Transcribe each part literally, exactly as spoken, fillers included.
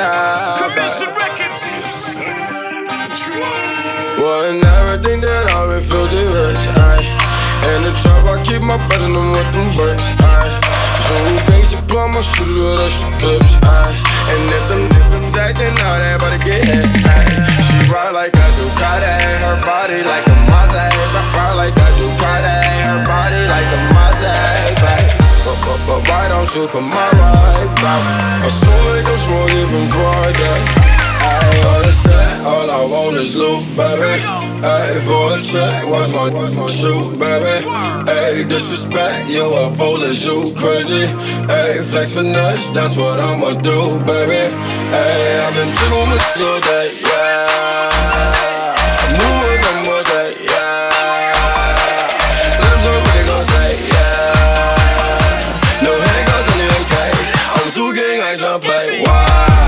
yeah. Commission Records. Wouldn't never think that I would feel the rich, aye. In the trap, I keep my butt in them with them bricks, aye. So basic plum, I shoot it with extra clips, aye. And if them niggas acting out, everybody get hit, aye. She ride like a Ducati, her body like a Mazda. Ride like a Ducati, her body like a Mazda, aye. But, but, but why don't you come my right back? I swear like I'm smoking from Friday. Ay, on the set, all I want is loot, baby. Ay, for a check, watch my, watch my shoot, baby. Ay, disrespect, you a fool, is you crazy? Ay, flex finesse, that's what I'ma do, baby. Ay, I've been doing it all day, yeah. I'm moving them all day, yeah. Lips on what they gon' say, yeah. No handguns in the cage, I'm too gang, I jump play, wow.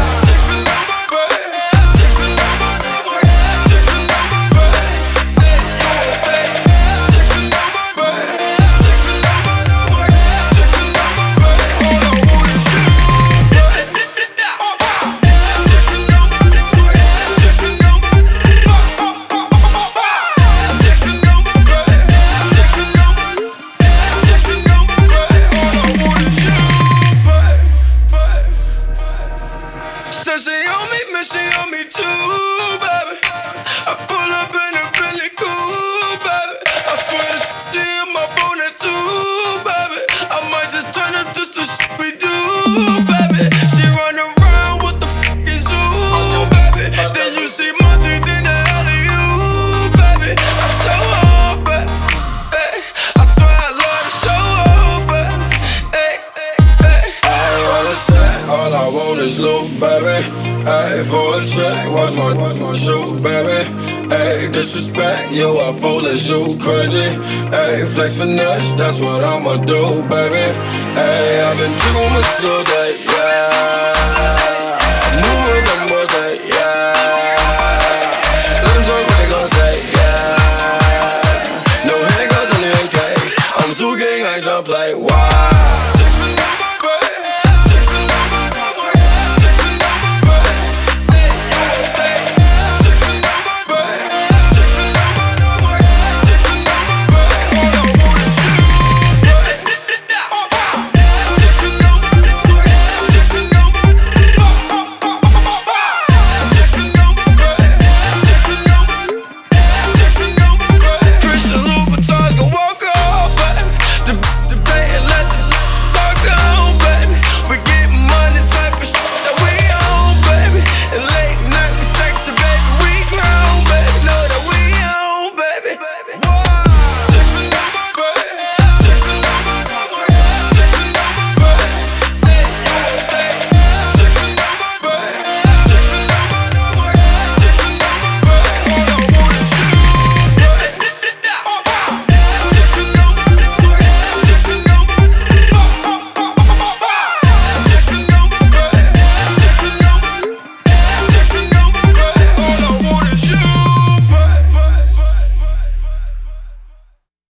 Said she on me, man, she on me too, baby. I pull up in a really cool, baby. I swear this shit in my phone at two, baby. I might just turn up just to shit we do, baby. She run around with the fucking zoo, baby. Then you see Monty, then the hell of you, baby. I show up, baby. I swear I love to show up, baby. Hey, hey, hey. I on the set, all I want is loot, baby. Ay, for a check, watch my, watch my shoot, baby. Ay, disrespect, you a fool, is you crazy? Ay, flex finesse, that's what I'ma do, baby. Ay, I've been doing it all day.